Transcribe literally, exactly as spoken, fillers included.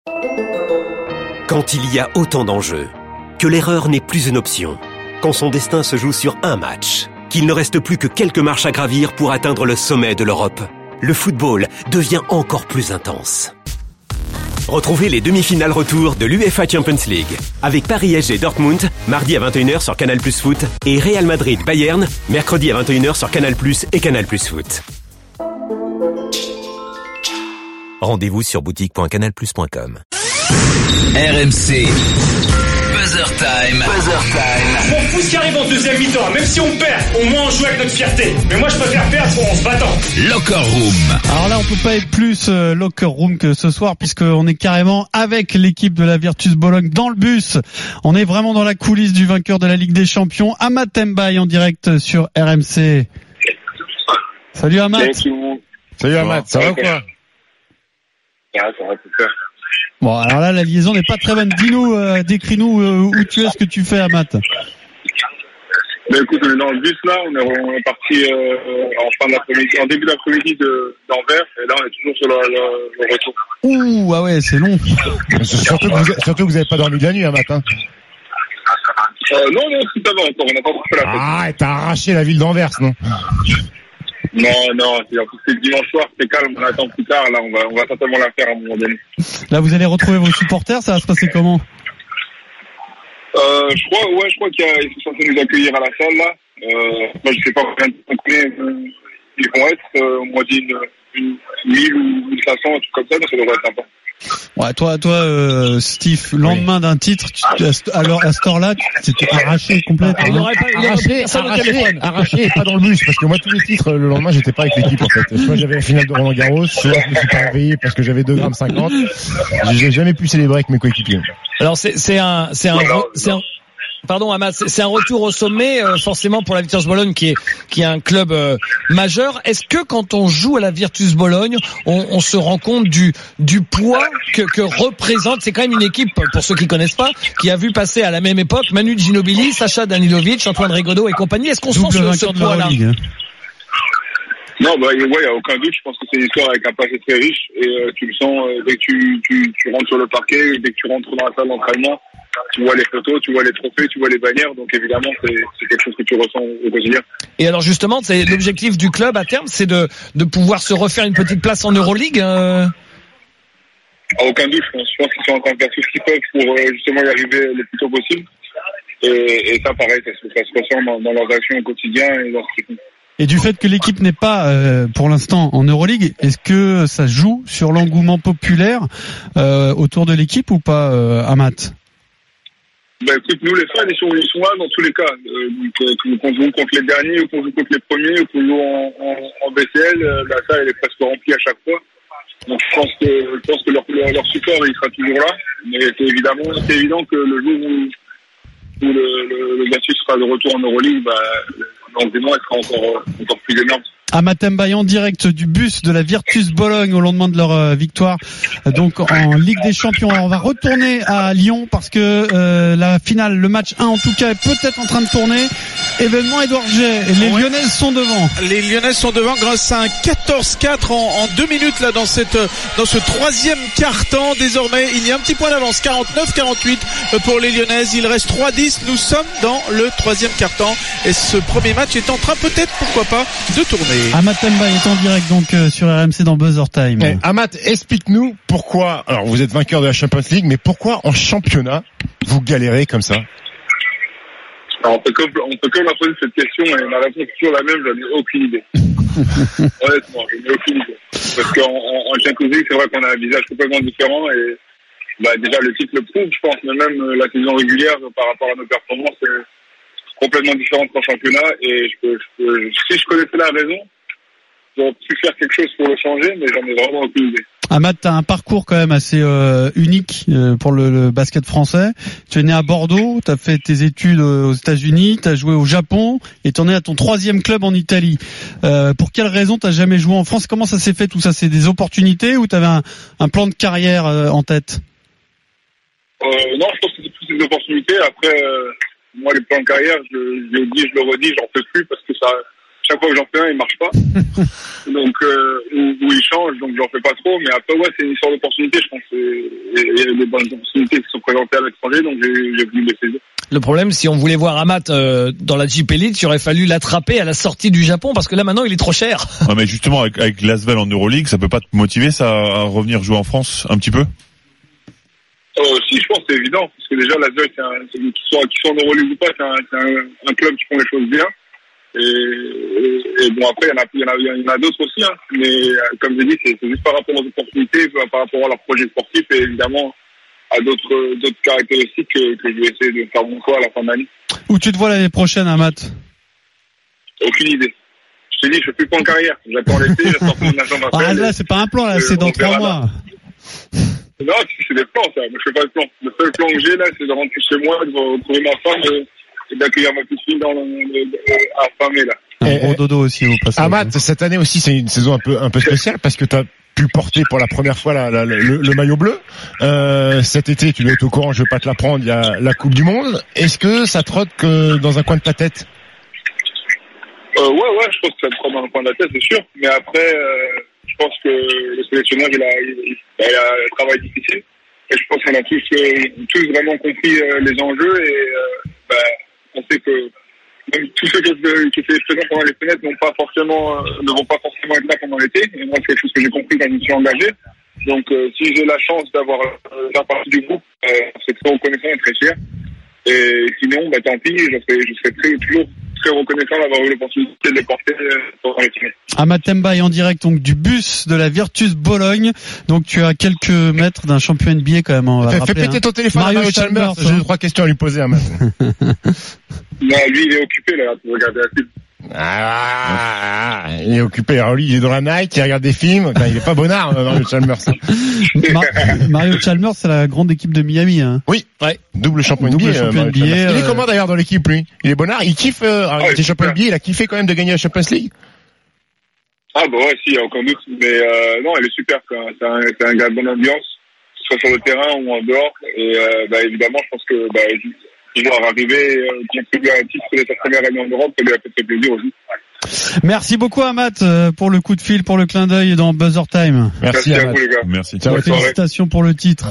Quand il y a autant d'enjeux, que l'erreur n'est plus une option, quand son destin se joue sur un match, qu'il ne reste plus que quelques marches à gravir pour atteindre le sommet de l'Europe, le football devient encore plus intense. Retrouvez les demi-finales retour de l'UEFA Champions League avec Paris S G Dortmund, mardi à vingt et une heures sur Canal Plus Foot et Real Madrid Bayern, mercredi à vingt et une heures sur Canal Plus et Canal Plus Foot. Rendez-vous sur boutique point canal plus point com. R M C Buzzer Time. Buzzer Time. Je m'en fous ce qui arrive en deuxième mi-temps. Même si on perd, au moins on joue avec notre fierté. Mais moi je préfère perdre en se battant. Locker Room. Alors là on peut pas être plus euh, Locker Room que ce soir puisqu'on est carrément avec l'équipe de la Virtus Bologne dans le bus. On est vraiment dans la coulisse du vainqueur de la Ligue des Champions, Amat Mbaye en direct sur R M C. Salut Amat. Salut Amat, ça va ou quoi? Ça va, ça va tout faire. Bon, alors là, la liaison n'est pas très bonne. Dis-nous, euh, décris-nous euh, où tu es, ce que tu fais, Amat. Ben écoute, on est dans le bus là, on est, on est parti euh, en fin d'après-midi, en début d'après-midi de, d'Anvers, et là on est toujours sur le, le, le retour. Ouh, ah ouais, c'est long. surtout, que vous, surtout que vous n'avez pas dormi de la nuit, un matin. Euh, non, non, si ça va encore, on n'a pas encore fait la fête. Ah, et t'as arraché la ville d'Anvers, non? Non, non, c'est, en plus c'est dimanche soir, c'est calme, on attend plus tard, là on va, on va certainement la faire à un moment donné. Là vous allez retrouver vos supporters, ça va se passer comment? Euh, je crois, ouais, je crois qu'ils sont censés nous accueillir à la salle là. Euh, moi je sais pas combien de ils vont être, euh, on m'a dit une, une mille ou mille cinq cents, un truc comme ça, donc ça devrait être sympa. Ouais, toi, toi, euh, Steve, lendemain oui. d'un titre, tu, alors à cette heure-là, tu t'étais arraché complètement. Il aurait pas, il arraché, arraché, arraché, pas dans le bus, parce que moi tous les titres le lendemain, j'étais pas avec l'équipe en fait. Soit j'avais la finale de Roland Garros, soit je me suis pas réveillé parce que j'avais deux grammes cinquante. J'ai jamais pu célébrer avec mes coéquipiers. Alors c'est, c'est un, c'est un, voilà, c'est un. Pardon, Amat, c'est un retour au sommet, euh, forcément pour la Virtus Bologne, qui est qui est un club euh, majeur. Est-ce que quand on joue à la Virtus Bologne, on, on se rend compte du du poids que, que représente? C'est quand même une équipe, pour ceux qui connaissent pas, qui a vu passer à la même époque Manu Ginobili, Sacha Danilovic, Antoine Rigaudot et compagnie. Est-ce qu'on Double sent ce, ce poids-là? Non, bah ouais, y a aucun doute. Je pense que c'est une histoire avec un passé très riche et euh, tu le sens euh, dès que tu, tu tu rentres sur le parquet, dès que tu rentres dans la salle d'entraînement. Tu vois les photos, tu vois les trophées, tu vois les bannières, donc évidemment c'est, c'est quelque chose que tu ressens au quotidien. Et alors justement, c'est l'objectif du club à terme, c'est de de pouvoir se refaire une petite place en Euroleague. Euh... À aucun doute, je pense. Je pense qu'ils sont en train de faire tout ce qu'ils peuvent pour euh, justement y arriver le plus tôt possible. Et, et ça, pareil, ça, ça se ressent dans, dans leurs actions au quotidien et dans ce qu'ils font. Et du fait que l'équipe n'est pas, euh, pour l'instant, en Euroleague, est-ce que ça joue sur l'engouement populaire euh, autour de l'équipe ou pas, euh, Amat? Ben écoute, nous les fans ils sont, ils sont là dans tous les cas. Euh, donc, qu'on joue contre les derniers, ou qu'on joue contre les premiers, ou qu'on joue en, en, en B C L, euh, la salle elle est presque remplie à chaque fois. Donc je pense que je pense que leur, leur, leur support il sera toujours là. Mais c'est évidemment c'est évident que le jour où, où le, le, le Virtus sera de retour en Euroleague, bah, l'engouement sera encore, encore plus énorme. Amat Mbaye en direct du bus de la Virtus Bologne au lendemain de leur euh, victoire donc en Ligue des Champions. Alors on va retourner à Lyon parce que euh, la finale, le match un en tout cas est peut-être en train de tourner. Événement Édouard J. Les ouais. Lyonnaises sont devant. Les Lyonnaises sont devant grâce à un quatorze quatre en, en deux minutes là dans cette dans ce troisième quart-temps. Désormais il y a un petit point d'avance, quarante-neuf quarante-huit pour les Lyonnaises. Il reste trois dix. Nous sommes dans le troisième quart-temps et ce premier match est en train peut-être pourquoi pas de tourner. Amat Mbaye est en direct donc euh, sur R M C dans Buzzer Time. Eh, Amat, explique-nous pourquoi, alors vous êtes vainqueur de la Champions League, mais pourquoi en championnat vous galérez comme ça? Alors, on peut que, on peut que leur poser cette question et ma réponse est toujours la même, j'en ai aucune idée. Honnêtement, j'en ai aucune idée. Parce qu'en en, en Champions League, c'est vrai qu'on a un visage complètement différent et bah, déjà le titre le prouve, je pense, mais même la saison régulière par rapport à nos performances est complètement différente qu'en championnat et je peux, je peux, si je connaissais la raison, j'aurais pu faire quelque chose pour le changer, mais j'en ai vraiment aucune idée. Amat, t'as un parcours quand même assez euh, unique euh, pour le, le basket français. Tu es né à Bordeaux, t'as fait tes études aux États-Unis, t'as joué au Japon et t'en es à ton troisième club en Italie. Euh, pour quelle raison t'as jamais joué en France? Comment ça s'est fait tout ça? C'est des opportunités ou t'avais un, un plan de carrière euh, en tête? euh, Non, je pense que c'est plus des opportunités. Après, euh, moi, les plans de carrière, je, je le dis, je le redis, j'en fais plus parce que ça, chaque fois que j'en fais un, il marche pas. donc, euh, ou, ou il change, donc j'en fais pas trop. Mais après, ouais, c'est une histoire d'opportunité, je pense. Il y a des bonnes opportunités qui sont présentées à l'étranger, donc j'ai, j'ai voulu les saisir. Le problème, si on voulait voir Amat euh, dans la Jeep Elite, il aurait fallu l'attraper à la sortie du Japon, parce que là, maintenant, il est trop cher. Ouais, mais justement, avec, avec l'Asvel en Euroleague, ça peut pas te motiver, ça, à revenir jouer en France un petit peu? Euh, si, je pense que c'est évident, parce que déjà, l'Asvel, c'est un, c'est, qu'ils soient, qu'ils soient en Euroleague ou pas, c'est un, c'est un, un club qui font les choses bien. Et, et, et bon, après, il y en a, il y en a, il y en a d'autres aussi, hein. Mais, euh, comme j'ai dit, c'est, c'est juste par rapport aux opportunités, par rapport à leur projet sportif, et évidemment, à d'autres, d'autres caractéristiques que, que je vais essayer de faire mon choix à la fin de l'année. Où tu te vois l'année prochaine, Amat? Aucune idée. Je te dis, je fais plus plan carrière. J'attends l'été, j'attends que mon agent m'appelle. Ah, là, c'est pas un plan, là, c'est dans trois mois. Non, c'est des plans, ça. Moi, je fais pas de plan. Le seul plan que j'ai, là, c'est de rentrer chez moi, de retrouver ma femme et, et d'accueillir ma petite fille dans le, le, le, à fin mai, là. Un gros dodo aussi au passage. Amat, cette année aussi, c'est une saison un peu, un peu spéciale parce que t'as pu porter pour la première fois la, la, le, le maillot bleu. Euh, cet été, tu dois être au courant, je vais pas te l'apprendre, il y a la Coupe du Monde. Est-ce que ça trotte que dans un coin de ta tête? Euh, ouais, ouais, je pense que ça me prend dans le coin de la tête, c'est sûr. Mais après, euh, je pense que le sélectionneur, il a, il, il a un travail difficile. Et je pense qu'on a tous, euh, tous vraiment compris euh, les enjeux et euh, bah, on sait que même tous ceux qui, qui étaient présents pendant les fenêtres n'ont pas forcément, euh, ne vont pas forcément être là pendant l'été. Et moi, c'est quelque chose que j'ai compris quand je me suis engagé. Donc, euh, si j'ai la chance d'avoir euh, faire partie du groupe, euh, c'est très reconnaissant et très fier. Et sinon, bah, tant pis, je serai, je serai très, toujours très reconnaissant d'avoir eu l'opportunité de les porter euh, pendant l'été. Amat Temba est en direct donc du bus de la Virtus Bologne. Donc tu as quelques mètres d'un champion N B A quand même. On va Fais, rappeler, fais péter hein. ton téléphone Mario à Mario Chalmers. Chalmers, J'ai hein. deux, trois questions à lui poser, Amat. Non, lui, il est occupé, là, pour regarder la film. Ah, il est occupé. Alors lui, il est dans la night, il regarde des films. Enfin, il est pas bonnard, Mario Chalmers. Mar- Mario Chalmers, c'est la grande équipe de Miami. Hein. Oui, ouais. Double champion Double N B A. champion Mario N B A, Chalmers. Il est euh... comment d'ailleurs dans l'équipe, lui? Il est bonnard. Il kiffe. Euh... Alors, Ah, il était champion super. N B A. Il a kiffé quand même de gagner la Champions League. Ah, bah ouais, si, il y a aucun doute. Mais euh, non, il est super, quoi. C'est un, c'est un gars de bonne ambiance, que ce soit sur le terrain ou en dehors. Et euh, bah, évidemment, je pense que bah, pouvoir arriver et euh, contribuer à un titre de sa première année en Europe, ça lui a fait très plaisir aussi. Merci beaucoup Amat pour le coup de fil, pour le clin d'œil dans Buzzer Time. Merci, Merci à Amat. vous, les gars. Merci. Ciao, Bonne soirée. Félicitations pour le titre.